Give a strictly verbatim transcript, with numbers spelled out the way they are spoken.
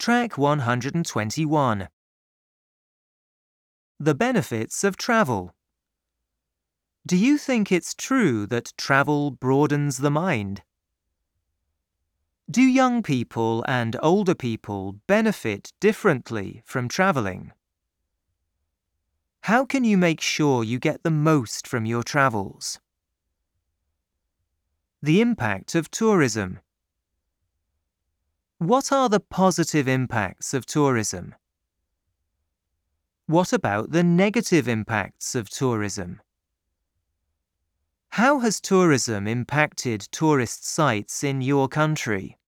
Track one hundred twenty-one. The benefits of travel. Do you think it's true that travel broadens the mind? Do young people and older people benefit differently from traveling? How can you make sure you get the most from your travels? The impact of tourism. What are the positive impacts of tourism? What about the negative impacts of tourism? How has tourism impacted tourist sites in your country?